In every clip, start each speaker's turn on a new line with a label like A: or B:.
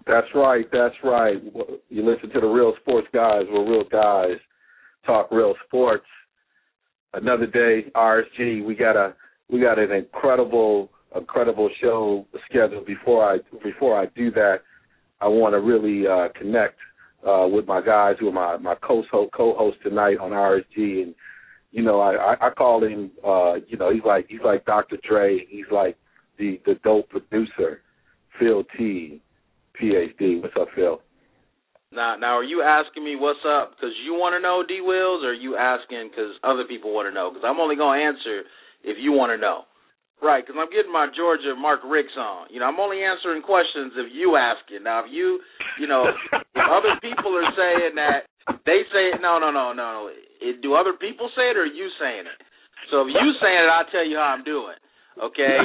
A: That's right. That's right. You listen to the Real Sports Guys. We're real guys. Talk real sports. Another day, RSG. We got an incredible show scheduled. Before I do that, I want to really connect with my guys who are my co-host tonight on RSG. And you know, I call him. You know, he's like Dr. Dre. He's like the dope producer, Phil T, PhD. What's up, Phil?
B: Now, are you asking me what's up because you want to know, D. Wills, or are you asking because other people want to know? Because I'm only going to answer if you want to know. Right, because I'm getting my Georgia Mark Ricks on. You know, I'm only answering questions if you ask it. Now, if you know, if other people are saying that, they say, no. Do other people say it or are you saying it? So if you saying it, I'll tell you how I'm doing, okay?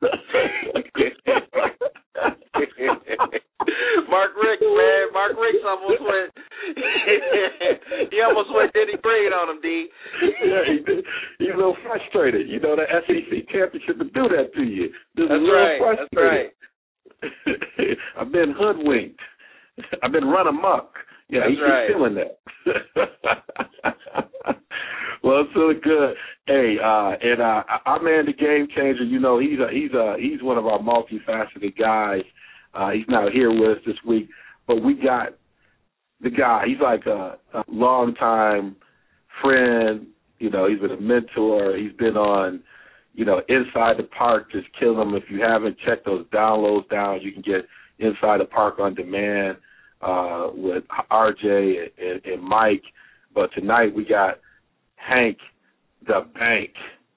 B: Mark Ricks, man. Mark Ricks almost went. He almost went Denny Green on him, D.
A: Yeah, he did. He's a little frustrated. You know, the SEC championship would do that to you.
B: That's right. That's right.
A: I've been hoodwinked. I've been run amok. Yeah,
B: that's
A: he's
B: right.
A: feeling that. Well, it's really good. Hey, and our man, the Game Changer. You know, he's one of our multifaceted guys. He's not here with us this week, but we got the guy. He's like a longtime friend. You know, he's been a mentor. He's been on, you know, Inside the Park, Just Kill Him. If you haven't checked those downloads down, you can get Inside the Park on demand with RJ and Mike. But tonight we got Hank the Bank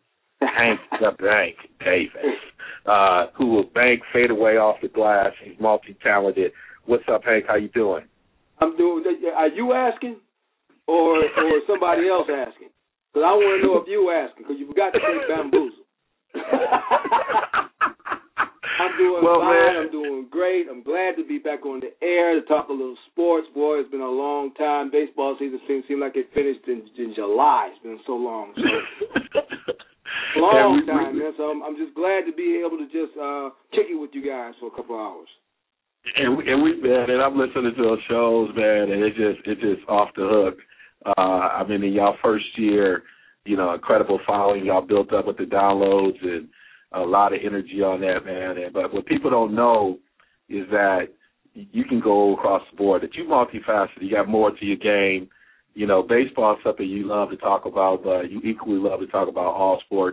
A: Davis, who will bank fade away off the glass. He's multi-talented. What's up, Hank? How you doing?
C: I'm doing. Are you asking, or somebody else asking? Because I want to know if you asking. Because you forgot to say bamboozle. I'm doing fine. Man. I'm doing great. I'm glad to be back on the air to talk a little sports. Boy, it's been a long time. Baseball season seemed like it finished in July. It's been so long. So long time, man. So I'm just glad to be able to just kick it with you guys for a couple of hours.
A: And I'm listening to those shows, man, and it's just off the hook. I mean, in y'all first year, you know, incredible following y'all built up with the downloads and a lot of energy on that, man. But what people don't know is that you can go across the board, that you're multifaceted. You got more to your game. You know, baseball is something you love to talk about, but you equally love to talk about all sports,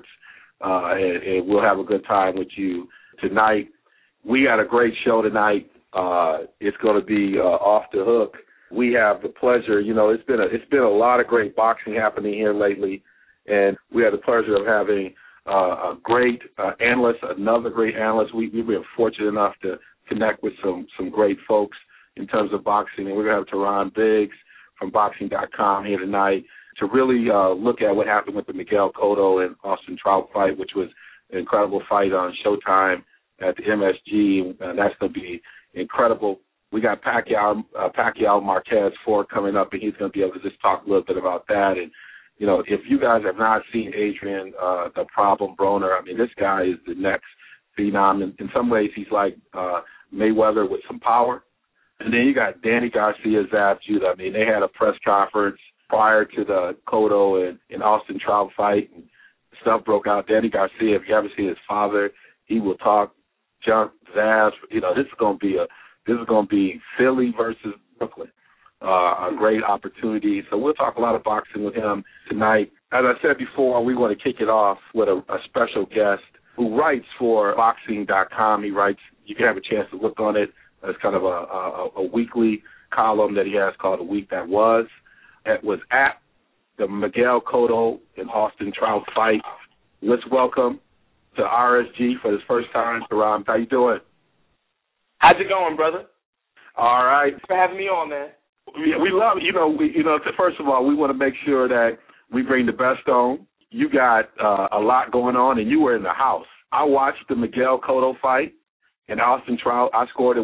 A: and we'll have a good time with you tonight. We got a great show tonight. It's going to be off the hook. We have the pleasure, you know, it's been a lot of great boxing happening here lately, and we had the pleasure of having a great analyst, another great analyst. We've been fortunate enough to connect with some great folks in terms of boxing, and we're going to have Teron Biggs from Boxing.com here tonight to really look at what happened with the Miguel Cotto and Austin Trout fight, which was an incredible fight on Showtime at the MSG, and that's going to be incredible. We got Pacquiao Marquez 4 coming up, and he's going to be able to just talk a little bit about that. And, you know, if you guys have not seen Adrian, the Problem Broner, I mean, this guy is the next phenom. In some ways, he's like Mayweather with some power. And then you got Danny Garcia, Zab Judah. I mean, they had a press conference prior to the Cotto and Austin Trout fight, and stuff broke out. Danny Garcia, if you ever see his father, he will talk junk, Zab. You know, this is going to be Philly versus Brooklyn. A great opportunity. So we'll talk a lot of boxing with him tonight. As I said before, we want to kick it off with a special guest who writes for Boxing.com. He writes, you can have a chance to look on it. It's kind of a weekly column that he has called A Week That Was. It was at the Miguel Cotto and Austin Trout fight. Let's welcome to RSG for his first time, Teron. How you doing?
D: How's it going, brother?
A: All right.
D: Thanks for having me on, man.
A: We love, first of all, we want to make sure that we bring the best on. You got a lot going on, and you were in the house. I watched the Miguel Cotto fight and Austin Trout. I scored at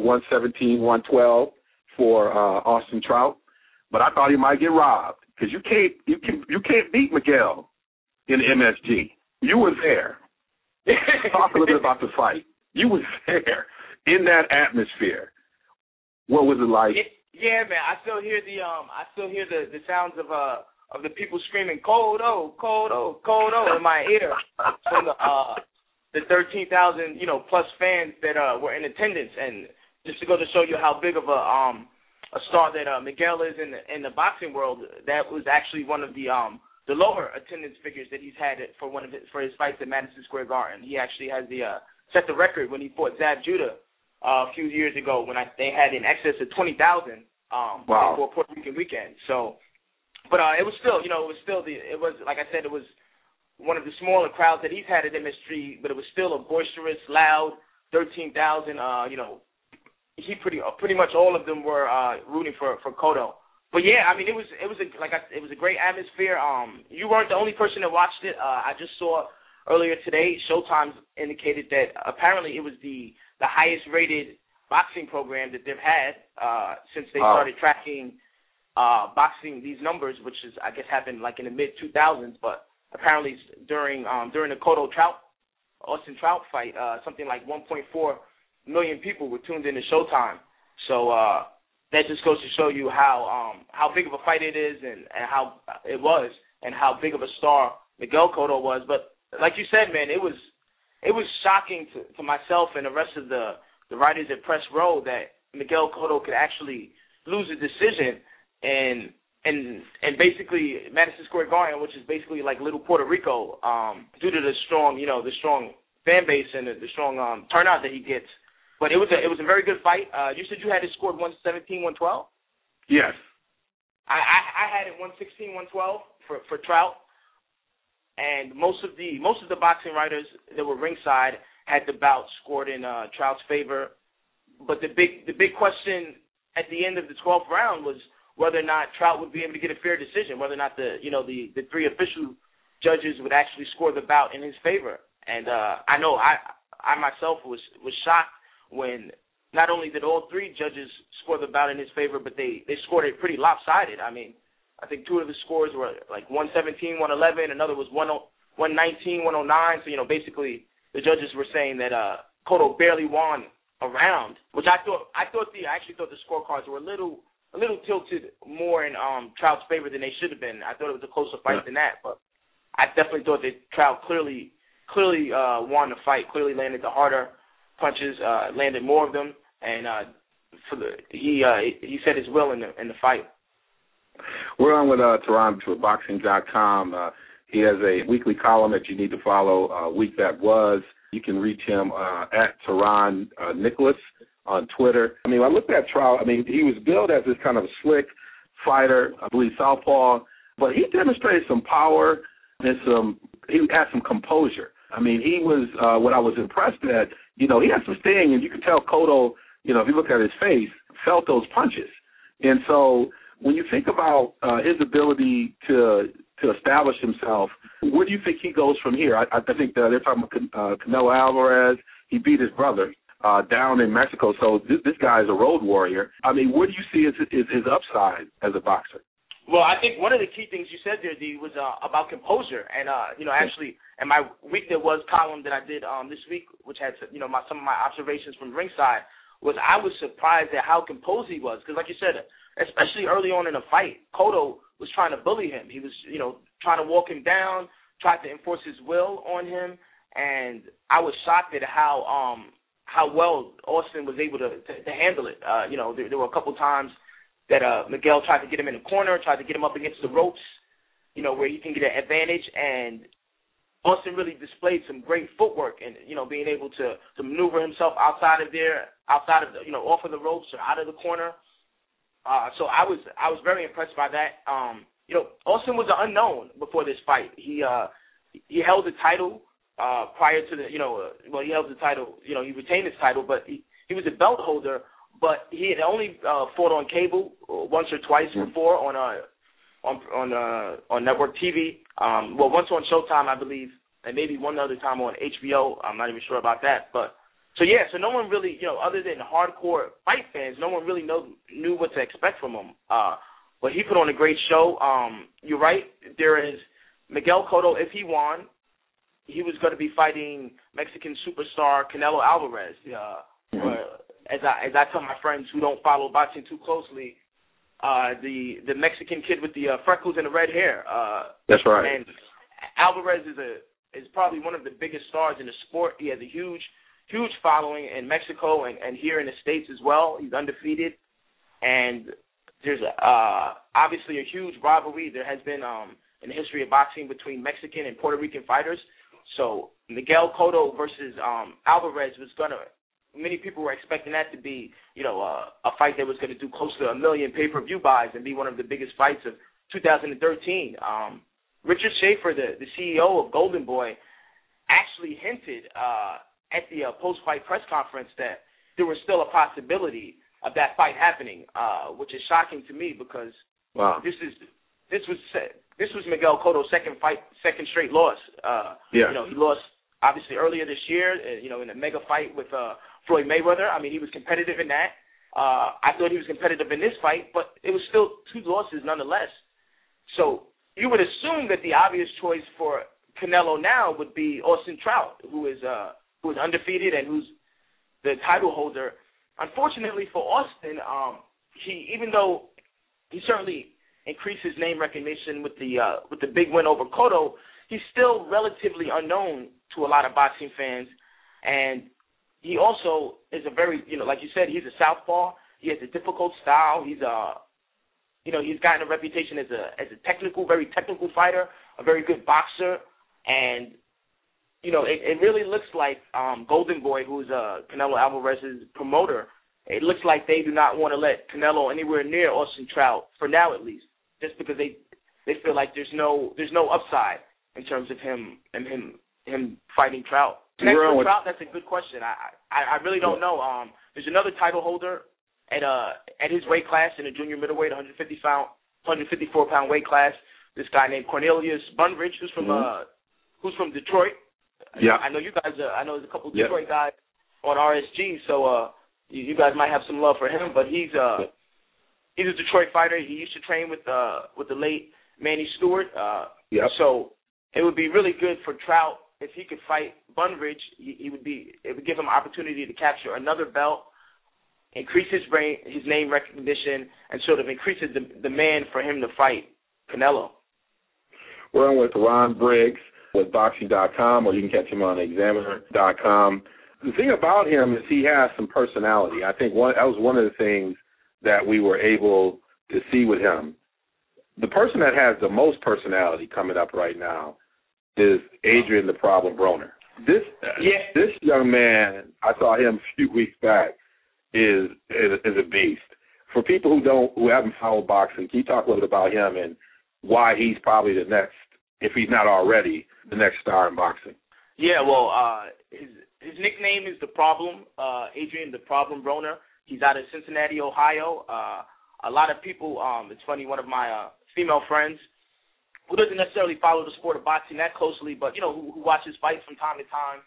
A: 117-112 for Austin Trout, but I thought he might get robbed because you can't beat Miguel in the MSG. You were there. Talk a little bit about the fight. You were there in that atmosphere. What was it like?
D: Yeah, man. I still hear the sounds of the people screaming "Kodo, Kodo, Kodo" in my ear from the 13,000 plus fans that were in attendance, and just to go to show you how big of a star that Miguel is in the boxing world, that was actually one of the lower attendance figures that he's had for his fights at Madison Square Garden. He actually has set the record when he fought Zab Judah a few years ago when they had in excess of 20,000 for a Puerto Rican weekend. So, but it was still, it was like I said, it was one of the smaller crowds that he's had at MSG, but it was still a boisterous, loud 13,000. Pretty much all of them were rooting for Cotto. But yeah, I mean, it was a great atmosphere. You weren't the only person that watched it. I just saw earlier today, Showtime indicated that apparently it was the highest rated boxing program that they've had since they started tracking boxing these numbers, which is I guess happened like in the mid 2000s. But apparently during the Cotto Austin Trout fight, something like 1.4 million people were tuned into Showtime. So that just goes to show you how big of a fight it is and how it was and how big of a star Miguel Cotto was. But like you said, man, it was shocking to myself and the rest of the writers at Press Row that Miguel Cotto could actually lose a decision and basically Madison Square Garden, which is basically like little Puerto Rico, due to the strong fan base and the strong turnout that he gets. But it was a very good fight. You said you had it scored 117-112?
A: Yes.
D: I had it 116-112 for Trout. And most of the boxing writers that were ringside had the bout scored in Trout's favor. But the big question at the end of the 12th round was whether or not Trout would be able to get a fair decision, whether or not the three official judges would actually score the bout in his favor. And I know I myself was shocked when not only did all three judges score the bout in his favor, but they scored it pretty lopsided. I mean, I think two of the scores were like 117, 111. Another was 119, 109. So, basically the judges were saying that Cotto barely won a round, which I actually thought the scorecards were a little tilted more in Trout's favor than they should have been. I thought it was a closer fight than that, but I definitely thought that Trout clearly won the fight, clearly landed the harder punches, landed more of them, and he said his will in the fight.
A: We're on with Tehran for Boxing.com. He has a weekly column that you need to follow, Week That Was. You can reach him at Tehran Nicholas on Twitter. I mean, I looked at Trout. I mean, he was billed as this kind of slick fighter, I believe southpaw, but he demonstrated some power and he had some composure. I mean, he was what I was impressed at. He had some sting, and you could tell Cotto, if you look at his face, felt those punches. And so when you think about his ability to establish himself, where do you think he goes from here? I think they're talking about Canelo Alvarez. He beat his brother down in Mexico, so this guy is a road warrior. I mean, what do you see as his upside as a boxer?
D: Well, I think one of the key things you said there, D, was about composure. And, actually, in my Week That Was column that I did this week, which had, some of my observations from ringside, I was surprised at how composed he was. Because, like you said, especially early on in the fight, Cotto was trying to bully him. He was, trying to walk him down, tried to enforce his will on him. And I was shocked at how well Austin was able to handle it. There were a couple times that Miguel tried to get him in the corner, tried to get him up against the ropes, where he can get an advantage. And Austin really displayed some great footwork and, being able to maneuver himself off of the ropes or out of the corner. So I was very impressed by that. Austin was an unknown before this fight. He held the title prior to he held the title. He retained his title, but he was a belt holder. But he had only fought on cable once or twice before on network TV. Once on Showtime, I believe, and maybe one other time on HBO. I'm not even sure about that. But so no one really, other than hardcore fight fans, no one really knew what to expect from him. But he put on a great show. You're right. There is Miguel Cotto. If he won, he was going to be fighting Mexican superstar Canelo Alvarez. as I tell my friends who don't follow boxing too closely, the Mexican kid with the freckles and the red hair.
A: That's right.
D: And Alvarez is probably one of the biggest stars in the sport. He has a huge following in Mexico and here in the States as well. He's undefeated, and there's obviously a huge rivalry. There has been in the history of boxing between Mexican and Puerto Rican fighters. So Miguel Cotto versus Alvarez was many people were expecting that to be, a fight that was going to do close to 1 million pay-per-view buys and be one of the biggest fights of 2013. Richard Schaefer, the CEO of Golden Boy, actually hinted at the post-fight press conference that there was still a possibility of that fight happening, which is shocking to me because this was Miguel Cotto's second straight loss. He lost obviously earlier this year, in a mega fight with Floyd Mayweather. I mean, he was competitive in that. I thought he was competitive in this fight, but it was still 2 losses nonetheless. So you would assume that the obvious choice for Canelo now would be Austin Trout, who is undefeated and who's the title holder. Unfortunately for Austin, even though he certainly increased his name recognition with the big win over Cotto, he's still relatively unknown to a lot of boxing fans, and he also is a very, like you said, he's a southpaw. He has a difficult style. He's he's gotten a reputation as a very technical fighter, a very good boxer, and it really looks like Golden Boy, who's Canelo Alvarez's promoter, it looks like they do not want to let Canelo anywhere near Austin Trout for now, at least, just because they feel like there's no upside in terms of him fighting Trout. Next for Trout, that's a good question. I really don't know. There's another title holder at his weight class in the junior middleweight, 154 pound weight class. This guy named Cornelius Bunbridge, who's from Detroit.
A: Yeah,
D: I know you guys. I know there's a couple of Detroit guys on RSG, so you guys might have some love for him. But he's a Detroit fighter. He used to train with the late Manny Stewart. So it would be really good for Trout if he could fight Bunbridge. It would give him an opportunity to capture another belt, increase his name recognition, and sort of increase the demand for him to fight Canelo.
A: We're on with Ron Briggs with Boxing.com, or you can catch him on Examiner.com. The thing about him is he has some personality. I think that was one of the things that we were able to see with him. The person that has the most personality coming up right now is Adrian the Problem Broner. This young man, I saw him a few weeks back, is a beast. For people who haven't followed boxing, can you talk a little bit about him and why he's probably the next, if he's not already, the next star in boxing?
D: Yeah, well, his nickname is The Problem, Adrian the Problem Broner. He's out of Cincinnati, Ohio. A lot of people, it's funny, one of my female friends who doesn't necessarily follow the sport of boxing that closely, but, who watches fights from time to time,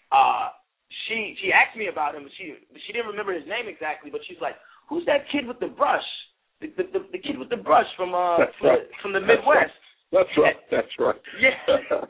D: she asked me about him. She didn't remember his name exactly, but she's like, who's that kid with the brush? The kid with the brush from the Midwest.
A: That's right.
D: Yeah.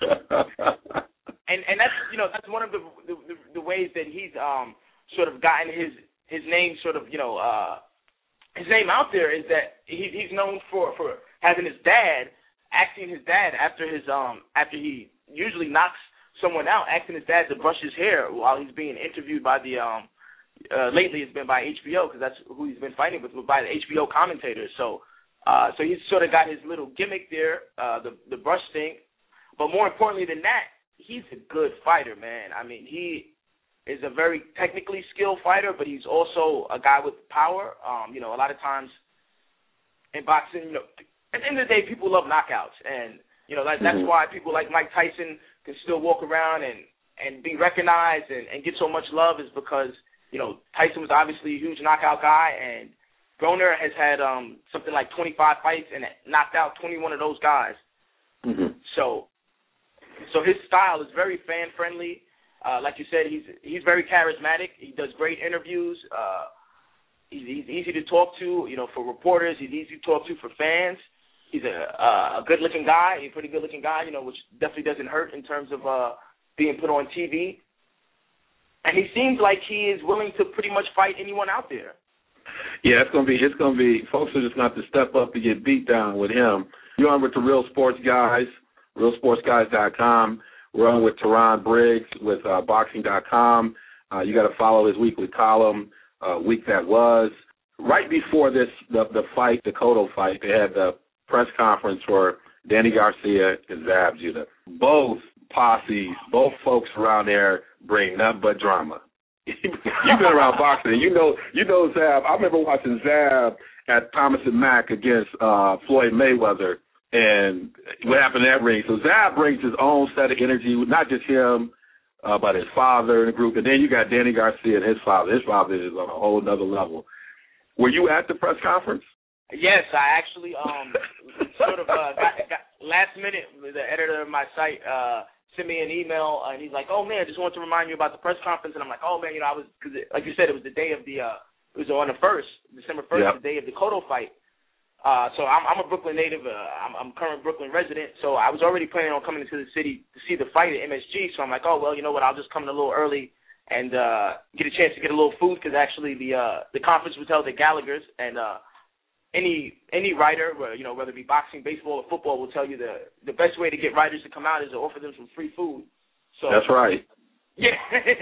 D: and that's one of the ways that he's sort of gotten his name sort of his name out there, is that he's known for having his dad, asking his dad after he usually knocks someone out, asking his dad to brush his hair while he's being interviewed by the lately it's been by HBO, because that's who he's been fighting with, by the HBO commentators. So he's sort of got his little gimmick there, the brush thing. But more importantly than that, he's a good fighter, man. I mean, he is a very technically skilled fighter, but he's also a guy with power. A lot of times in boxing, at the end of the day, people love knockouts, and that's why people like Mike Tyson can still walk around and be recognized and get so much love, is because Tyson was obviously a huge knockout guy, and Broner has had something like 25 fights and knocked out 21 of those guys.
A: Mm-hmm.
D: So his style is very fan friendly. Like you said, he's very charismatic. He does great interviews. He's easy to talk to, for reporters. He's easy to talk to for fans. He's a good-looking guy, a pretty good-looking guy, which definitely doesn't hurt in terms of being put on TV. And he seems like he is willing to pretty much fight anyone out there.
A: Yeah, it's gonna be. Folks are just gonna have to step up to get beat down with him. You're on with the Real Sports Guys, RealSportsGuys.com. We're on with Teron Briggs with Boxing.com. You got to follow his weekly column, Week That Was. Right before this, the fight, the Cotto fight, they had the press conference for Danny Garcia and Zab Judah. Both posses, both folks around there bring nothing but drama. You've been around boxing. You know Zab. I remember watching Zab at Thomas and Mack against Floyd Mayweather, and what happened in that ring. So Zab brings his own set of energy, not just him, but his father in the group. And then you got Danny Garcia and his father. His father is on a whole other level. Were you at the press conference?
D: Yes, I actually sort of got last minute. The editor of my site sent me an email, and he's like, "Oh man, just wanted to remind you about the press conference." And I'm like, "Oh man, I was, because like you said, it was the day of the it was on the 1st, December 1st, yep. The day of the Cotto fight." So I'm a Brooklyn native. I'm a current Brooklyn resident. So I was already planning on coming into the city to see the fight at MSG. So I'm like, oh well, you know what? I'll just come in a little early and get a chance to get a little food, because actually the conference was held at Gallagher's, and any writer, whether it be boxing, baseball, or football, will tell you the best way to get writers to come out is to offer them some free food. So
A: that's right. Yeah.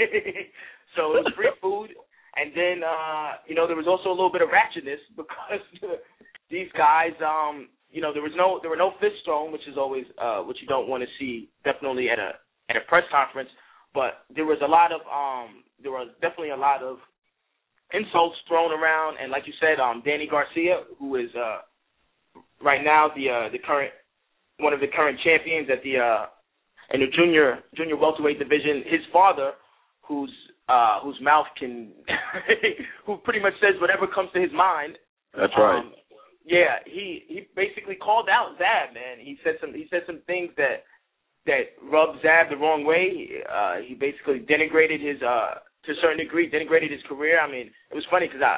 D: So it was free food, and then there was also a little bit of ratchetness, because these guys, there were no fists thrown, which is always what you don't want to see, definitely at a press conference. But there was definitely a lot of insults thrown around, and like you said, Danny Garcia, who is right now the current one of the current champions at in the junior welterweight division. His father, whose mouth can who pretty much says whatever comes to his mind.
A: That's right.
D: Yeah, he basically called out Zab, man. He said some things that rubbed Zab the wrong way. He basically denigrated his to a certain degree, denigrated his career. I mean, it was funny because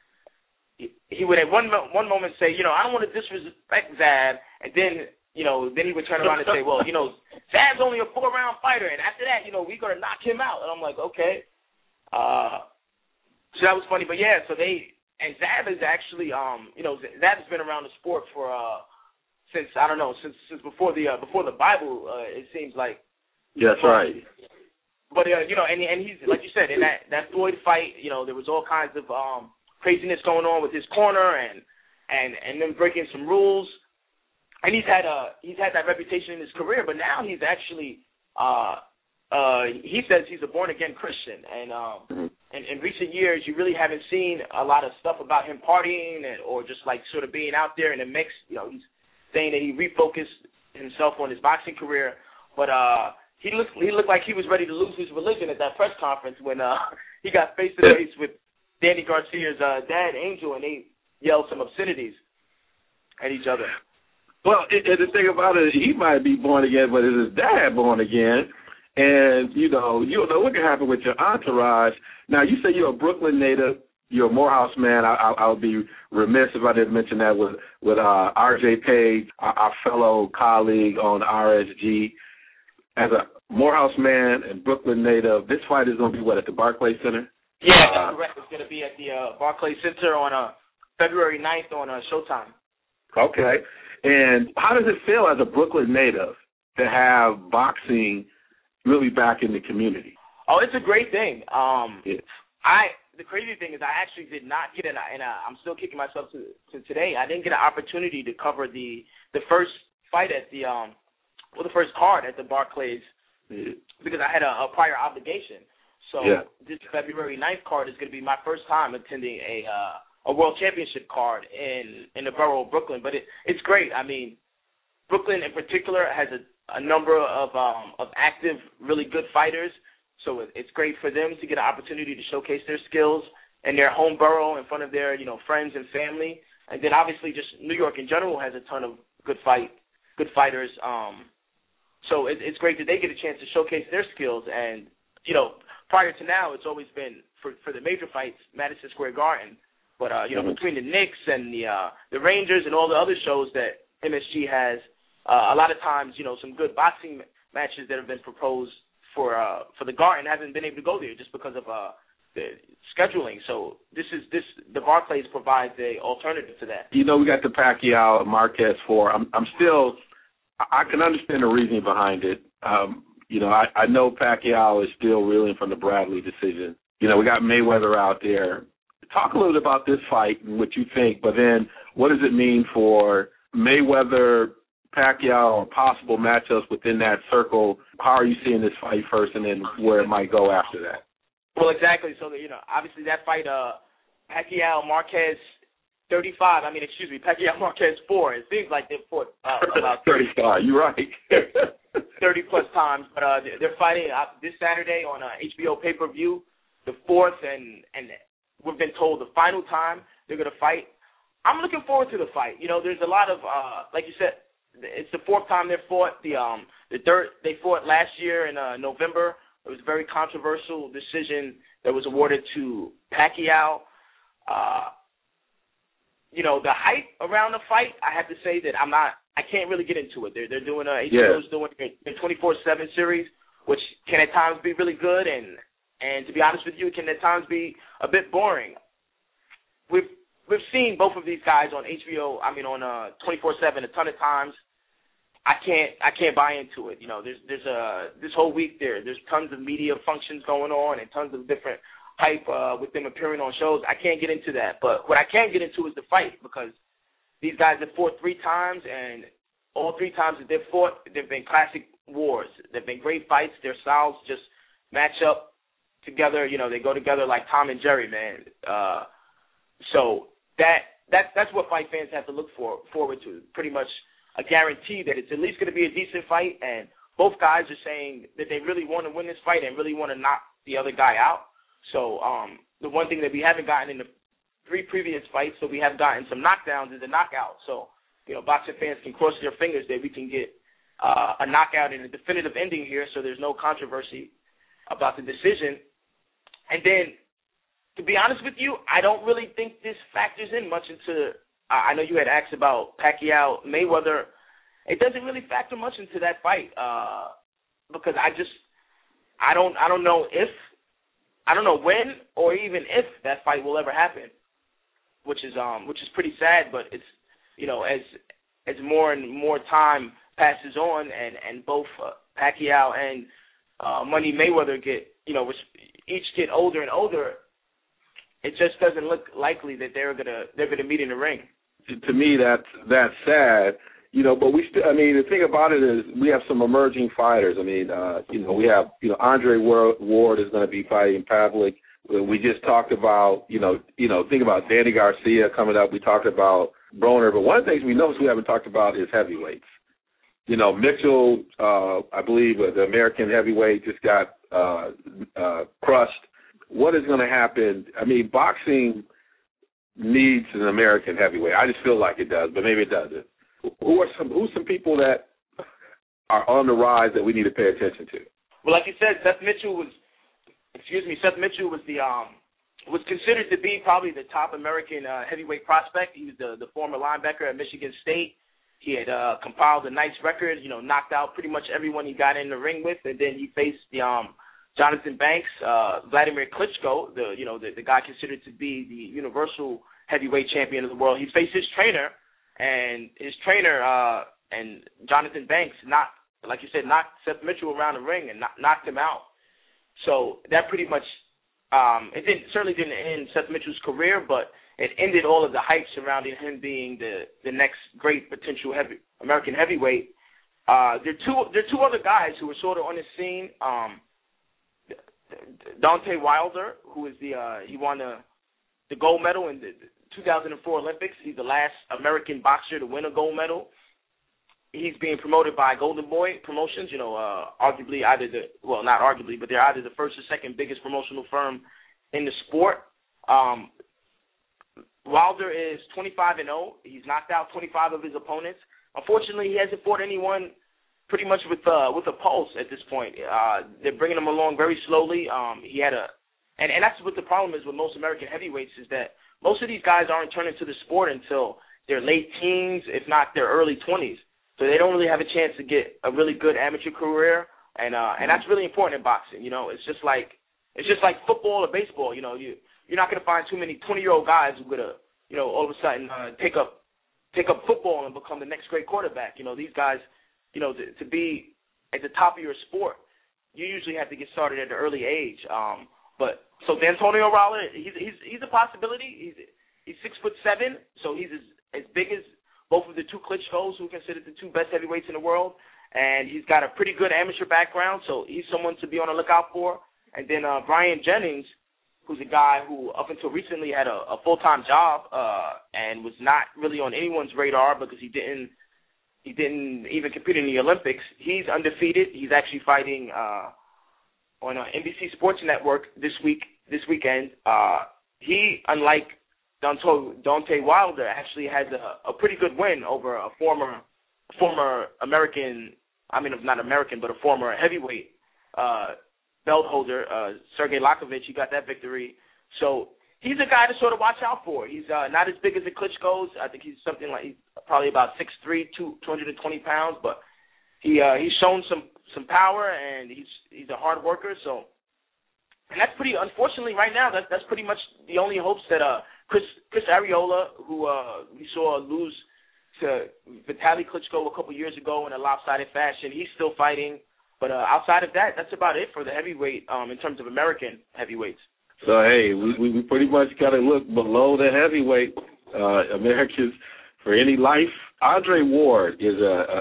D: he would at one moment say, I don't want to disrespect Zab, and then he would turn around and say, well, Zab's only a 4-round fighter, and after that, we're gonna knock him out. And I'm like, okay. So that was funny, but yeah, and Zab is actually, Zab's been around the sport for since before the Bible. It seems like.
A: Yeah, that's right.
D: But and he's, like you said, in that Floyd fight, there was all kinds of craziness going on with his corner and them breaking some rules, and he's had that reputation in his career. But now he's actually he says he's a born again Christian, and in recent years you really haven't seen a lot of stuff about him partying or just like sort of being out there in the mix. He's saying that he refocused himself on his boxing career, but he looked like he was ready to lose his religion at that press conference when he got face to face with Danny Garcia's dad, Angel, and they yelled some obscenities at each other.
A: Well, the thing about it, he might be born again, but is his dad born again? And you don't know what can happen with your entourage. Now, you say you're a Brooklyn native. You're a Morehouse man. I would be remiss if I didn't mention that with R.J. Page, our fellow colleague on RSG. As a Morehouse man and Brooklyn native, this fight is going to be at the Barclays Center?
D: Yeah, that's correct. It's going to be at the Barclays Center on February 9th on Showtime. Okay.
A: And how does it feel as a Brooklyn native to have boxing really back in the community?
D: Oh, it's a great thing.
A: Yes.
D: The crazy thing is I actually did not get I'm still kicking myself to today. I didn't get an opportunity to cover the first fight at the first card at the Barclays because I had a prior obligation. So This February 9th card is going to be my first time attending a World Championship card in the borough of Brooklyn. But it's great. I mean, Brooklyn in particular has a number of active, really good fighters. So it's great for them to get an opportunity to showcase their skills in their home borough in front of their friends and family. And then obviously just New York in general has a ton of good fighters. So it's great that they get a chance to showcase their skills. And prior to now, it's always been for the major fights, Madison Square Garden. But between the Knicks and the Rangers and all the other shows that MSG has, a lot of times some good boxing matches that have been proposed for the Garden hasn't been able to go there just because of the scheduling. So the Barclays provides a alternative to that.
A: We got the Pacquiao Marquez 4. I can understand the reasoning behind it. I know Pacquiao is still reeling from the Bradley decision. We got Mayweather out there. Talk a little bit about this fight and what you think, but then what does it mean for Mayweather, Pacquiao, or possible matchups within that circle? How are you seeing this fight first, and then where it might go after that?
D: Well, exactly. So, obviously that fight, Pacquiao Marquez 35. Pacquiao Marquez 4. It seems like they've fought about
A: 35. You're right.
D: 30-plus times. But they're fighting this Saturday on HBO pay-per-view, the 4th, and we've been told the final time they're going to fight. I'm looking forward to the fight. There's a lot of, like you said, it's the 4th time they've fought. The third they fought last year in November. It was a very controversial decision that was awarded to Pacquiao. The hype around the fight, I have to say that I can't really get into it. They're doing HBO's doing a 24/7 series, which can at times be really good, and to be honest with you, it can at times be a bit boring. We've seen both of these guys on HBO. On 24/7 a ton of times. I can't buy into it. There's this whole week there's tons of media functions going on and tons of different hype with them appearing on shows. I can't get into that. But what I can get into is the fight, because these guys have fought 3 times, and all 3 times that they've fought, they've been classic wars. They've been great fights. Their styles just match up together. They go together like Tom and Jerry, man. So that's what fight fans have to look forward to. Pretty much a guarantee that it's at least going to be a decent fight, and both guys are saying that they really want to win this fight and really want to knock the other guy out. So the one thing that we haven't gotten in the 3 previous fights, so we have gotten some knockdowns, is a knockout. So, boxing fans can cross their fingers that we can get a knockout and a definitive ending here, so there's no controversy about the decision. And then, to be honest with you, I don't really think this factors in much into I know you had asked about Pacquiao Mayweather. It doesn't really factor much into that fight because I don't know when or even if that fight will ever happen, which is pretty sad. But it's as more and more time passes on and both Pacquiao and Money Mayweather each get older and older, it just doesn't look likely that they're gonna meet in the ring.
A: To me, that's sad, but we still. The thing about it is we have some emerging fighters. We have Andre Ward is going to be fighting Pavlik. We just talked about think about Danny Garcia coming up. We talked about Broner, but one of the things we noticed we haven't talked about is heavyweights. Mitchell, I believe the American heavyweight just got crushed. What is going to happen? Boxing needs an American heavyweight. I just feel like it does, but maybe it doesn't. Who's some people that are on the rise that we need to pay attention to?
D: Well, like you said, Seth Mitchell was was considered to be probably the top American heavyweight prospect. He was the former linebacker at Michigan State. He had compiled a nice record, knocked out pretty much everyone he got in the ring with, and then he faced the Jonathan Banks, Vladimir Klitschko, the guy considered to be the universal heavyweight champion of the world. He faced his trainer, and and Jonathan Banks knocked Seth Mitchell around the ring and knocked him out. So that pretty much certainly didn't end Seth Mitchell's career, but it ended all of the hype surrounding him being the next great potential American heavyweight. There are two other guys who were sort of on the scene. Deontay Wilder, who is he won the gold medal in the 2004 Olympics. He's the last American boxer to win a gold medal. He's being promoted by Golden Boy Promotions, arguably not arguably, but they're either the first or second biggest promotional firm in the sport. Wilder is 25-0. He's knocked out 25 of his opponents. Unfortunately, he hasn't fought anyone pretty much with a pulse at this point. They're bringing him along very slowly. And that's what the problem is with most American heavyweights, is that most of these guys aren't turning to the sport until their late teens, if not their early 20s. So they don't really have a chance to get a really good amateur career and that's really important in boxing. You know, it's just like football or baseball. You know, you're not going to find too many 20-year-old guys who are going to, you know, all of a sudden take up football and become the next great quarterback. You know, these guys, you know, to be at the top of your sport, you usually have to get started at an early age. But so D'Antonio Wilder, he's a possibility. He's 6'7", so he's as big as both of the two Klitschko's, who are considered the two best heavyweights in the world, and he's got a pretty good amateur background, so he's someone to be on the lookout for. And then Brian Jennings, who's a guy who up until recently had a full-time job and was not really on anyone's radar because he didn't even compete in the Olympics. He's undefeated. He's actually fighting on NBC Sports Network this weekend. He, unlike Deontay Wilder, actually has a pretty good win over a former American, I mean, not American, but a former heavyweight belt holder, Sergey Lakovich. He got that victory. So he's a guy to sort of watch out for. He's not as big as the Klitschko's. I think he's something like, he's probably about 6'3", 220 pounds, but he's shown some power, and he's a hard worker. So, and that's pretty, unfortunately right now, that's pretty much the only hopes that Chris Arreola, who we saw lose to Vitaly Klitschko a couple years ago in a lopsided fashion, he's still fighting. But outside of that, that's about it for the heavyweight in terms of American heavyweights.
A: So, hey, we pretty much got to look below the heavyweight Americans for any life. Andre Ward is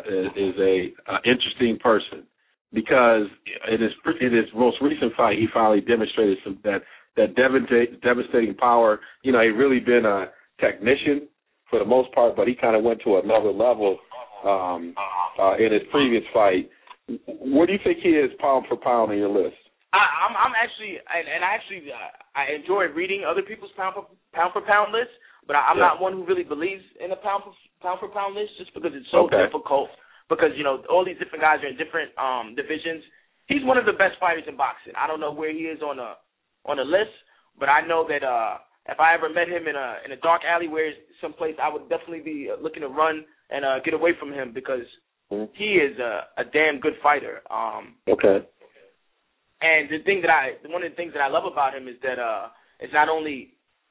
A: a interesting person because in his most recent fight, he finally demonstrated that devastating power. You know, he'd really been a technician for the most part, but he kind of went to another level in his previous fight. Where do you think he is pound for pound on your list?
D: I'm actually, and I enjoy reading other people's pound for pound lists, but I'm not one who really believes in a pound for pound list just because it's so difficult. Because, you know, all these different guys are in different divisions. He's one of the best fighters in boxing. I don't know where he is on a list, but I know that if I ever met him in a dark alleyway someplace, I would definitely be looking to run and get away from him because he is a damn good fighter.
A: Okay.
D: And one of the things that I love about him is that it's not only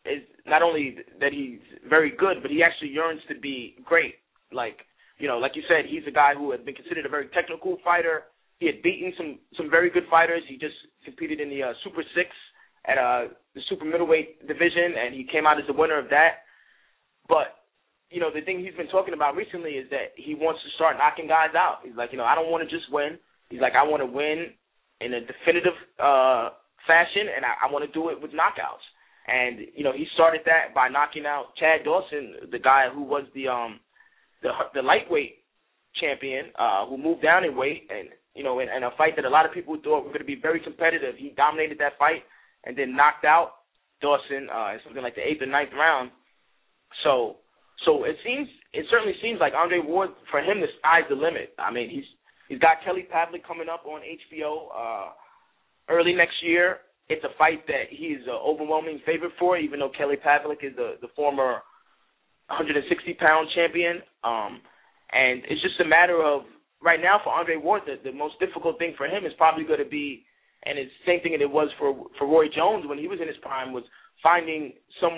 D: that he's very good, but he actually yearns to be great. Like, you know, like you said, he's a guy who has been considered a very technical fighter. He had beaten some very good fighters. He just competed in the Super 6 at the super middleweight division, and he came out as the winner of that. But, you know, the thing he's been talking about recently is that he wants to start knocking guys out. He's like, you know, I don't want to just win. He's like, I want to win in a definitive fashion, and I want to do it with knockouts. And, you know, he started that by knocking out Chad Dawson, the guy who was the lightweight champion, who moved down in weight, and, you know, in a fight that a lot of people thought were going to be very competitive. He dominated that fight and then knocked out Dawson in something like the 8th or 9th round. So it certainly seems like Andre Ward, for him, the sky's the limit. I mean, he's got Kelly Pavlik coming up on HBO early next year. It's a fight that he's an overwhelming favorite for, even though Kelly Pavlik is the former 160-pound champion. And it's just a matter of, right now for Andre Ward, the most difficult thing for him is probably going to be, and it's the same thing that it was for Roy Jones when he was in his prime, was finding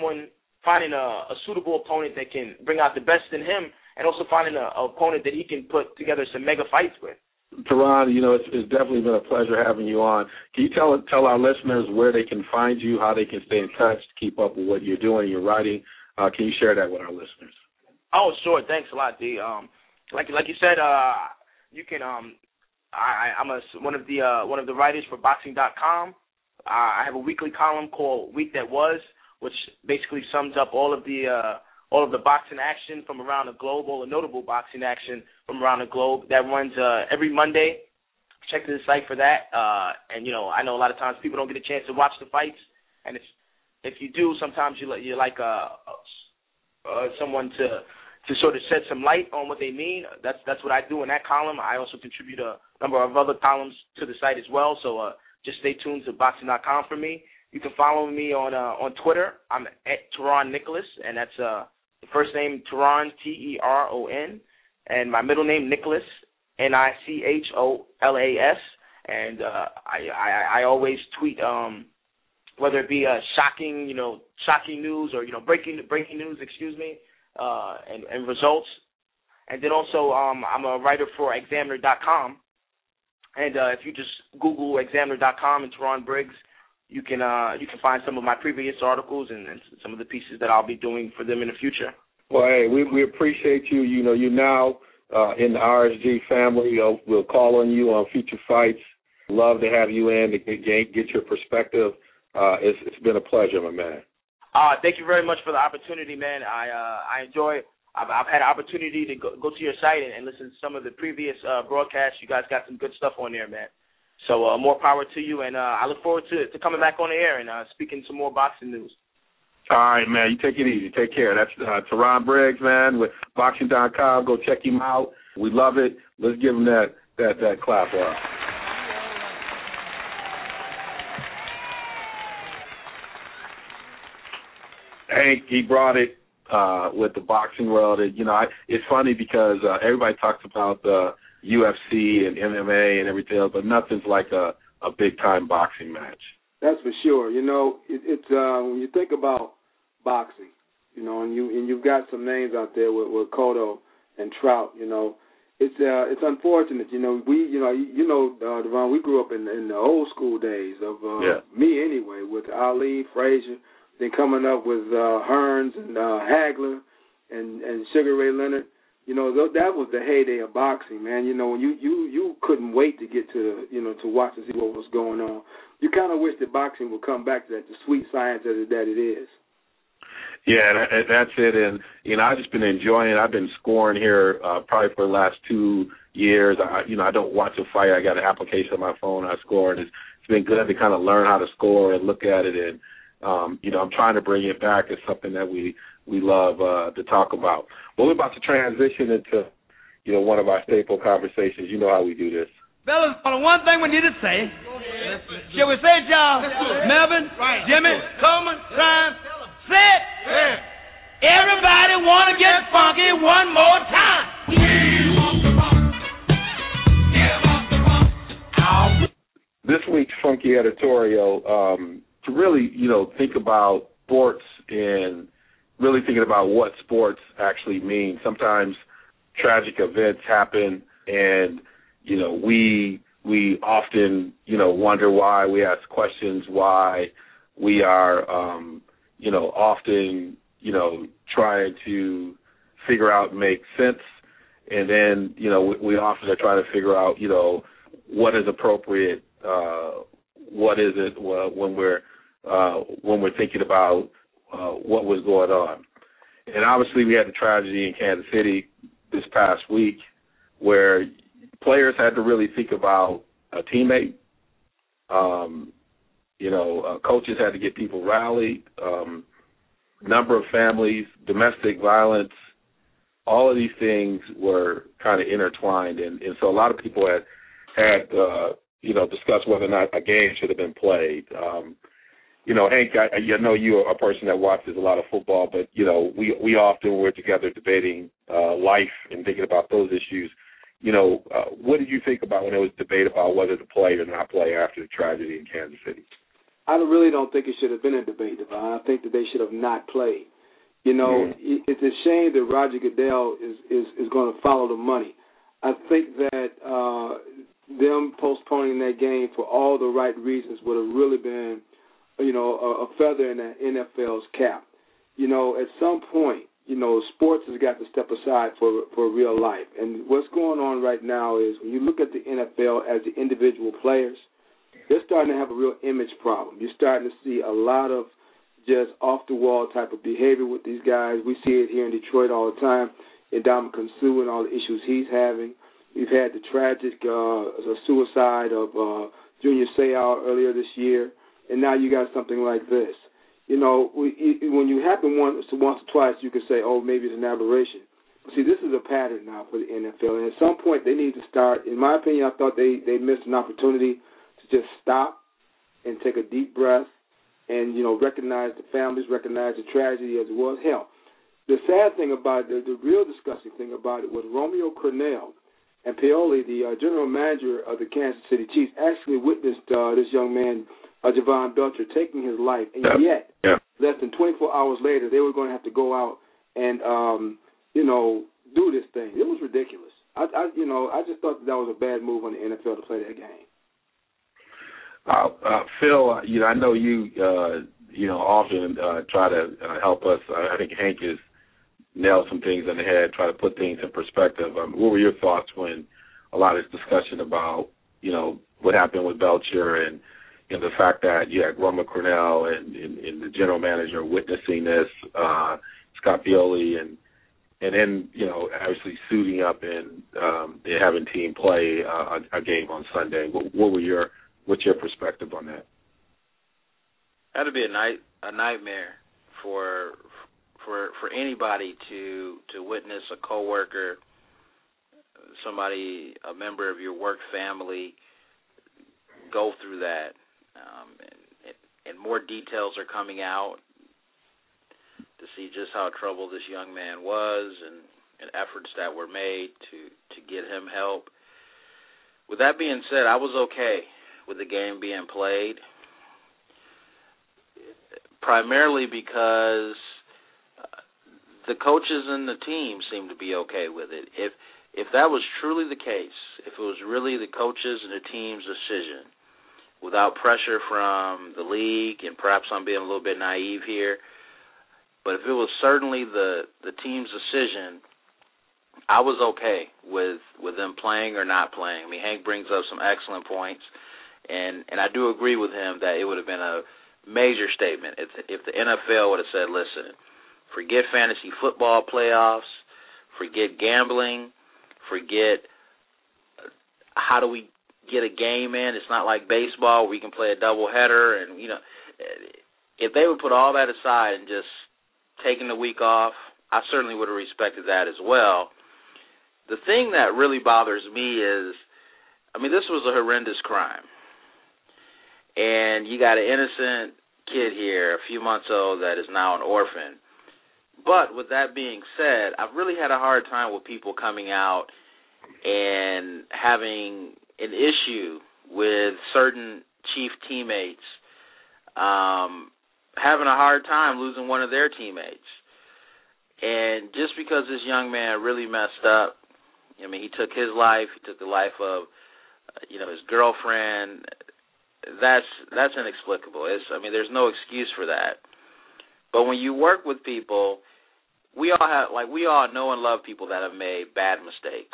D: a suitable opponent that can bring out the best in him, and also finding an opponent that he can put together some mega fights with.
A: Teron, you know, it's definitely been a pleasure having you on. Can you tell our listeners where they can find you, how they can stay in touch, keep up with what you're doing, your writing? Can you share that with our listeners?
D: Oh, sure. Thanks a lot, D. Like you said, you can. I'm one of the writers for Boxing.com. I have a weekly column called Week That Was, which basically sums up all of the boxing action from around the globe, all the notable boxing action from around the globe. That runs every Monday. Check the site for that. And, you know, I know a lot of times people don't get a chance to watch the fights, and if you do, sometimes you like someone to sort of shed some light on what they mean. That's what I do in that column. I also contribute a number of other columns to the site as well, so just stay tuned to Boxing.com for me. You can follow me on Twitter. I'm at Teron Nicholas, and that's the first name Teron, Teron, and my middle name Nicholas, Nicholas. and I always tweet whether it be shocking news or breaking news, and results. And then also I'm a writer for Examiner.com, and if you just Google Examiner.com and Teron Briggs, you can find some of my previous articles and some of the pieces that I'll be doing for them in the future.
A: Well, hey, we appreciate you. You're now in the RSG family. We'll call on you on future fights. Love to have you in to get your perspective. It's been a pleasure, my man.
D: Thank you very much for the opportunity, man. I enjoy. I've had an opportunity to go to your site and listen to some of the previous broadcasts. You guys got some good stuff on there, man. So more power to you, and I look forward to coming back on the air and speaking some more boxing news.
A: All right, man. You take it easy. Take care. That's Teron Briggs, man, with Boxing.com. Go check him out. We love it. Let's give him that clap up. Hank, he brought it with the boxing world. It's funny because everybody talks about the UFC and MMA and everything else, but nothing's like a big-time boxing match.
C: That's for sure. It's when you think about boxing, and you've got some names out there with Cotto and Trout. It's unfortunate. Devon, we grew up in the old school days of me anyway, with Ali, Frazier, then coming up with Hearns and Hagler and Sugar Ray Leonard. That was the heyday of boxing, man. When you couldn't wait to get to watch and see what was going on. You kind of wish that boxing would come back to that, the sweet science that it is.
A: Yeah, that's it. And I've just been enjoying it. I've been scoring here probably for the last 2 years. I don't watch a fight. I got an application on my phone. I score, and it's been good to kind of learn how to score and look at it. And I'm trying to bring it back as something that we love to talk about. Well, we're about to transition into one of our staple conversations. You know how we do this.
E: Fellas, one thing we need to say. Shall we say it, y'all? Melvin, Jimmy, Coleman, Ryan, say it. Everybody want to get funky one more time.
A: This week's Funky Editorial, to really, think about sports and really thinking about what sports actually mean. Sometimes tragic events happen, and we often wonder why. We ask questions why. We are often trying to figure out and make sense, and then we often are trying to figure out what is appropriate. What is it when we're thinking about what was going on? And obviously we had the tragedy in Kansas City this past week where players had to really think about a teammate. Coaches had to get people rallied. Number of families, domestic violence, all of these things were kind of intertwined. And so a lot of people had discussed whether or not a game should have been played. Hank, I know you're a person that watches a lot of football, but, we often were together debating life and thinking about those issues. What did you think about when there was debate about whether to play or not play after the tragedy in Kansas City?
C: I really don't think it should have been a debate, Devon. I think that they should have not played. It's a shame that Roger Goodell is going to follow the money. I think that them postponing that game for all the right reasons would have really been, a feather in the NFL's cap. At some point, sports has got to step aside for real life. And what's going on right now is when you look at the NFL as the individual players, they're starting to have a real image problem. You're starting to see a lot of just off-the-wall type of behavior with these guys. We see it here in Detroit all the time, in Ndamukong Suh and all the issues he's having. We've had the tragic suicide of Junior Seau earlier this year, and now you got something like this. When you happen once or twice, you can say, oh, maybe it's an aberration. But see, this is a pattern now for the NFL, and at some point they need to start. In my opinion, I thought they missed an opportunity to just stop and take a deep breath and, recognize the families, recognize the tragedy as it was. Hell, the sad thing about it, the real disgusting thing about it was Romeo Crennel And Pioli, the general manager of the Kansas City Chiefs, actually witnessed this young man, Javon Belcher, taking his life. And yet, less than 24 hours later, they were going to have to go out and, do this thing. It was ridiculous. I just thought that was a bad move on the NFL to play that game.
A: Phil, I know you, often try to help us. I think Hank has nailed some things in the head, try to put things in perspective. What were your thoughts when a lot of this discussion about, what happened with Belcher and the fact that you had Roman Cornell and the general manager witnessing this, Scott Pioli, and then, obviously suiting up and having team play a game on Sunday. What's your perspective on that?
B: That'd be a nightmare for anybody to witness a coworker, somebody, a member of your work family, go through that. And more details are coming out to see just how troubled this young man was and efforts that were made to get him help. With that being said, I was okay with the game being played, primarily because the coaches and the team seemed to be okay with it. If that was truly the case, if it was really the coaches and the team's decision, without pressure from the league, and perhaps I'm being a little bit naive here, but if it was certainly the team's decision, I was okay with them playing or not playing. I mean, Hank brings up some excellent points, and I do agree with him that it would have been a major statement if the NFL would have said, listen, forget fantasy football playoffs, forget gambling, forget how do we get a game in. It's not like baseball where we can play a doubleheader. And, if they would put all that aside and just taken the week off, I certainly would have respected that as well. The thing that really bothers me is, this was a horrendous crime. And you got an innocent kid here, a few months old, that is now an orphan. But with that being said, I've really had a hard time with people coming out and having an issue with certain Chief teammates having a hard time losing one of their teammates. And just because this young man really messed up, he took his life, he took the life of, his girlfriend, that's inexplicable. There's no excuse for that. But when you work with people, we all know and love people that have made bad mistakes.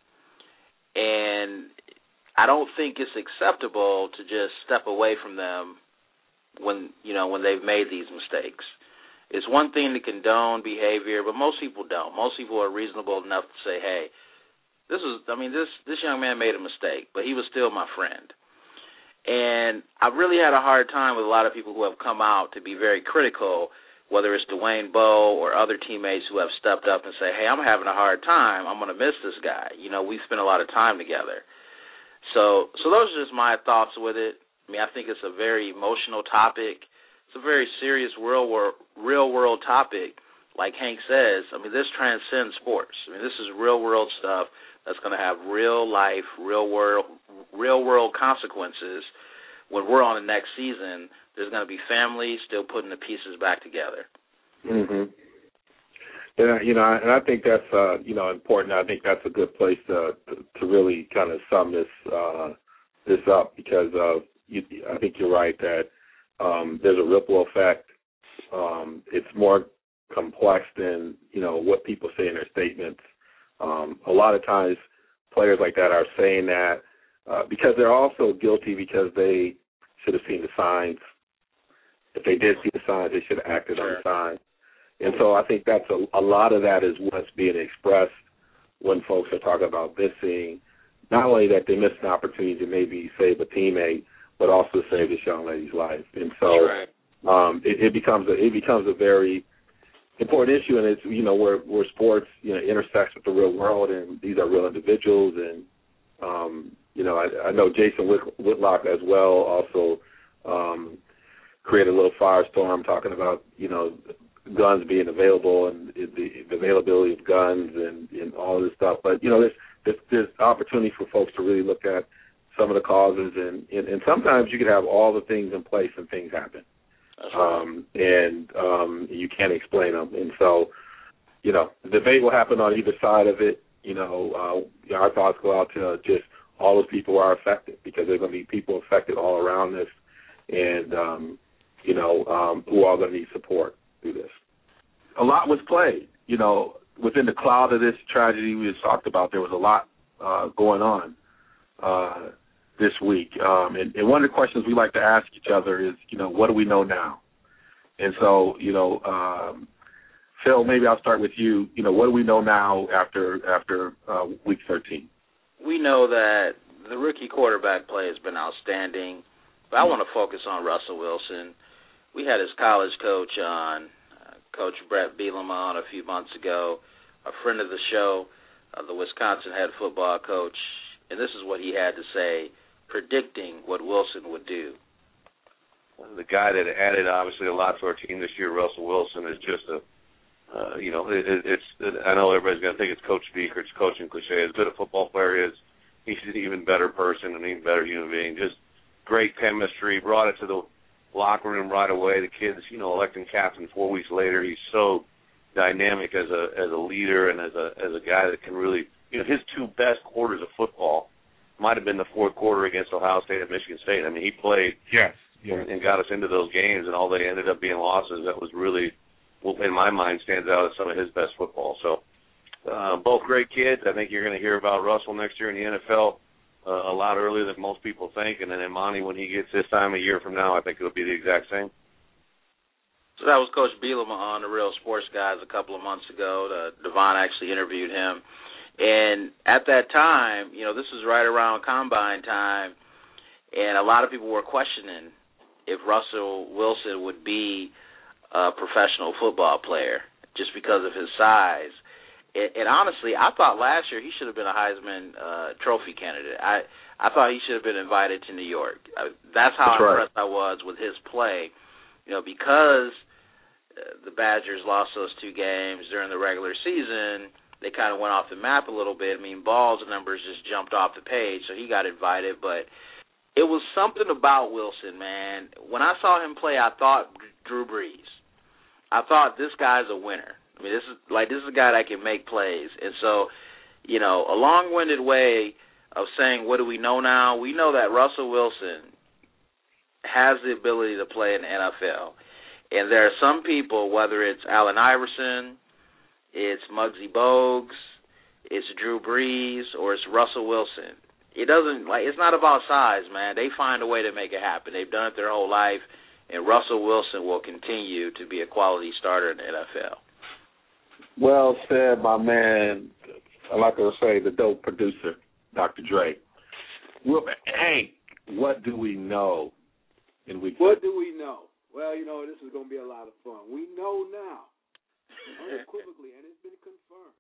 B: And I don't think it's acceptable to just step away from them when they've made these mistakes. It's one thing to condone behavior, but most people don't. Most people are reasonable enough to say, hey, this young man made a mistake, but he was still my friend. And I've really had a hard time with a lot of people who have come out to be very critical, whether it's Dwayne Bowe or other teammates who have stepped up and say, hey, I'm having a hard time. I'm going to miss this guy. We spent a lot of time together. So those are just my thoughts with it. I think it's a very emotional topic. It's a very serious real-world topic. Like Hank says, this transcends sports. This is real-world stuff that's going to have real-life, real-world consequences. When we're on the next season, there's going to be families still putting the pieces back together.
A: Mm-hmm. And I think that's important. I think that's a good place to really kind of sum this up, because I think you're right that there's a ripple effect. It's more complex than what people say in their statements. A lot of times, players like that are saying that because they're also guilty because they should have seen the signs. If they did see the signs, they should have acted on the signs. And so I think that's a lot of that is what's being expressed when folks are talking about missing, not only that they missed an opportunity to maybe save a teammate, but also save this young lady's life. And so it becomes a very important issue, and it's where sports intersects with the real world, and these are real individuals. And I know Jason Whitlock as well also created a little firestorm talking about guns being available and the availability of guns and all this stuff. But there's there's opportunity for folks to really look at some of the causes, and sometimes you can have all the things in place and things happen.
B: That's right.
A: And you can't explain them. And so, you know, the debate will happen on either side of it. You know, our thoughts go out to just all those people who are affected, because there are going to be people affected all around this, and, you know, who are going to need support through this. A lot was played. You know, within the cloud of this tragedy we just talked about, there was a lot going on this week. And one of the questions we like to ask each other is, you know, what do we know now? And so, you know, Phil, maybe I'll start with you. You know, what do we know now after Week 13?
B: We know that the rookie quarterback play has been outstanding, but I want to focus on Russell Wilson. We had his college coach on, Coach Brett Bielema, on a few months ago, a friend of the show, the Wisconsin head football coach, and this is what he had to say, predicting what Wilson would do.
F: The guy that added obviously a lot to our team this year, Russell Wilson, is just a, you know, I know everybody's going to think it's coach speak or it's coaching cliche. As good a football player is, he's an even better person, an even better human being. Just great chemistry, brought it to the locker room right away. The kids, you know, electing captain 4 weeks later. He's so dynamic as a leader and as a guy that can really, you know, his two best quarters of football might have been the fourth quarter against Ohio State and Michigan State. I mean, he played and got us into those games, and all they ended up being losses. That was really, well, in my mind, stands out as some of his best football. So both great kids. I think you're going to hear about Russell next year in the NFL a lot earlier than most people think. And then Imani, when he gets this time a year from now, I think it'll be the exact same.
B: So that was Coach Bielema on the Real Sports Guys a couple of months ago. Devon actually interviewed him. And at that time, you know, this was right around combine time, and a lot of people were questioning if Russell Wilson would be a professional football player just because of his size. And honestly, I thought last year he should have been a Heisman Trophy candidate. I thought he should have been invited to New York. That's how impressed I was with his play. You know, because the Badgers lost those 2 games during the regular season, they kind of went off the map a little bit. I mean, Ball's numbers just jumped off the page, so he got invited. But it was something about Wilson, man. When I saw him play, I thought Drew Brees. I thought this guy's a winner. I mean, this is a guy that can make plays. And so, you know, a long-winded way of saying what do we know now, we know that Russell Wilson has the ability to play in the NFL. And there are some people, whether it's Allen Iverson, it's Muggsy Bogues, it's Drew Brees, or it's Russell Wilson. It's not about size, man. They find a way to make it happen. They've done it their whole life, and Russell Wilson will continue to be a quality starter in the NFL.
A: Well said, my man. I like to say the dope producer, Dr. Dre. Well, hey, what do we know in week?
C: What do we know? Well, you know, this is going to be a lot of fun. We know now, unequivocally, and it's been confirmed,